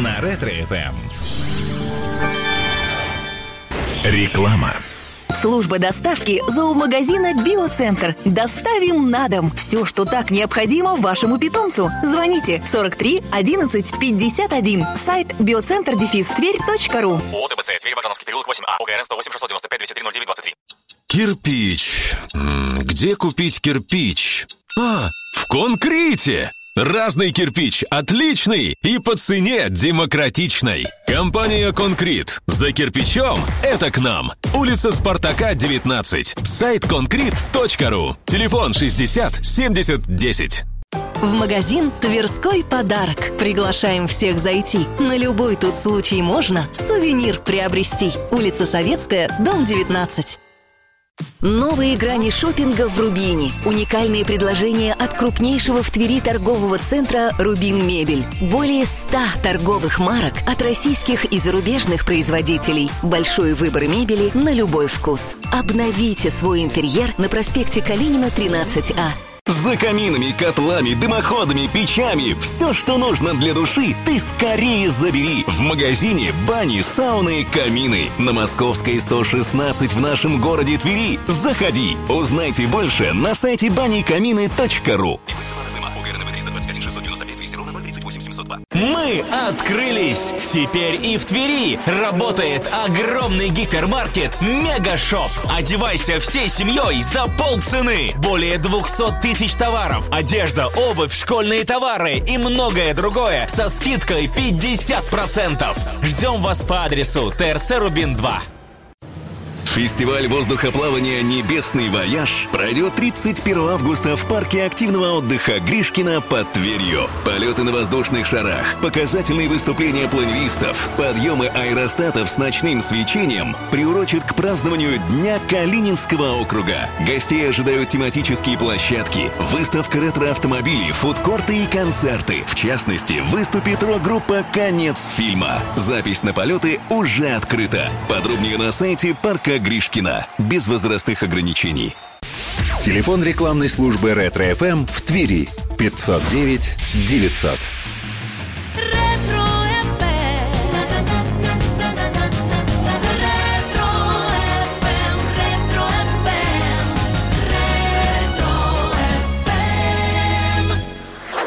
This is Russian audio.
на Ретро-ФМ. Реклама. Служба доставки зоомагазина «Биоцентр». Доставим на дом все, что так необходимо вашему питомцу. Звоните 43 11 51. Сайт biocentr-тверь.ру. ООО ТБЦ, Тверь, Вагановский переулок, 8А, ОГРН 108 695 203 09 23. Кирпич. Где купить кирпич? В Конкрите! Разный кирпич, отличный и по цене демократичной. Компания «Конкрит». За кирпичом – это к нам. Улица Спартака, 19. Сайт concrete.ru. Телефон 60 70 10. В магазин «Тверской подарок». Приглашаем всех зайти. На любой тут случай можно сувенир приобрести. Улица Советская, дом 19. Новые грани шопинга в Рубине. Уникальные предложения от крупнейшего в Твери торгового центра «Рубин Мебель». Более 100 торговых марок от российских и зарубежных производителей. Большой выбор мебели на любой вкус. Обновите свой интерьер на проспекте Калинина, 13А. За каминами, котлами, дымоходами, печами. Все, что нужно для души, ты скорее забери в магазине «Бани, сауны, камины» на Московской 116 в нашем городе Твери. Заходи. Узнайте больше на сайте banikамины.ру. Мы открылись! Теперь и в Твери работает огромный гипермаркет «Мегашоп». Одевайся всей семьей за полцены. Более 200 тысяч товаров, одежда, обувь, школьные товары и многое другое со скидкой 50%. Ждем вас по адресу ТРЦ Рубин 2. Фестиваль воздухоплавания «Небесный вояж» пройдет 31 августа в парке активного отдыха Гришкина под Тверью. Полеты на воздушных шарах, показательные выступления планеристов, подъемы аэростатов с ночным свечением приурочат к празднованию Дня Калининского округа. Гостей ожидают тематические площадки, выставка ретро-автомобилей, фудкорты и концерты. В частности, выступит рок-группа «Конец фильма». Запись на полеты уже открыта. Подробнее на сайте парка Гришкина. Без возрастных ограничений. Телефон рекламной службы Ретро-ФМ в Твери 509 900.